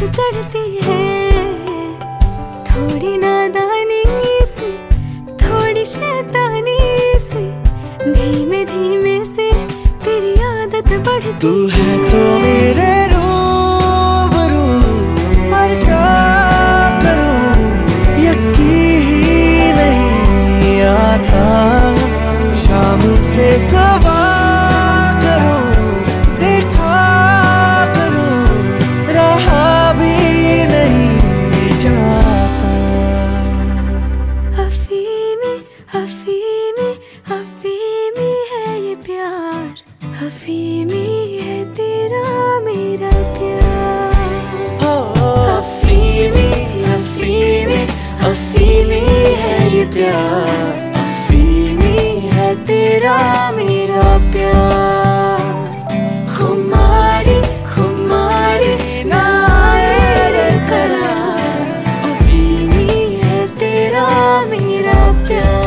चढ़ती है, थोड़ी नादानी से, थोड़ी शैतानी से, धीमे धीमे से तेरी आदत बढ़ती। तू है तो मेरे रूबरू, पर क्या करूं यकीन ही नहीं आता। शाम से सवा करूं, देखा करूं, रहा भी नहीं जाता। अफीमी अफीमी अफीमी है ये प्यार, अफीमी है तेरा मेरा प्यार। अफीमी अफीमी अफीमी है ये प्यार, अफीमी है तेरा मेरा प्यार। खुमारी खुमारी नारे करार, अफीमी है तेरा मेरा प्यार।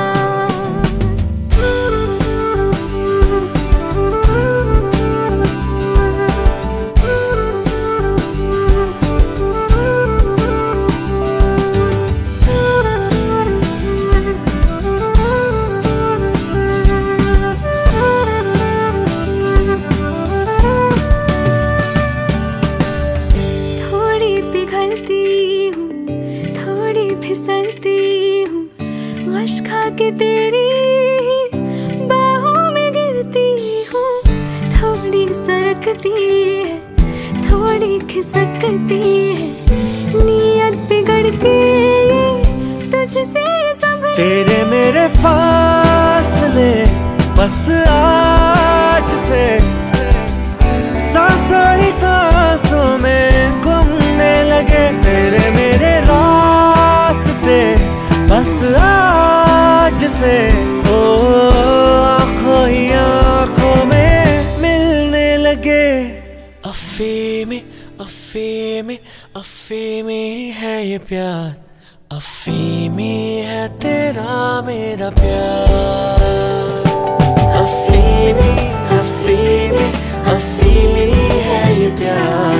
फिसलती हूँ, गश खा के तेरी बाहों में गिरती हूँ। थोड़ी सरकती है, थोड़ी खिसकती है, नीयत बिगड़ के तुझसे संभल। तेरे मेरे फासले बस आज से सांसों ही सांसों में घूमने लगे। तेरे मेरे रास्ते बस आज से ओ आँखों ही आँखों में मिलने लगे। अफीमी अफीमी अफीमी है ये प्यार, अफीमी है तेरा मेरा प्यार। अफीमी अफीमी अफीमी है ये प्यार,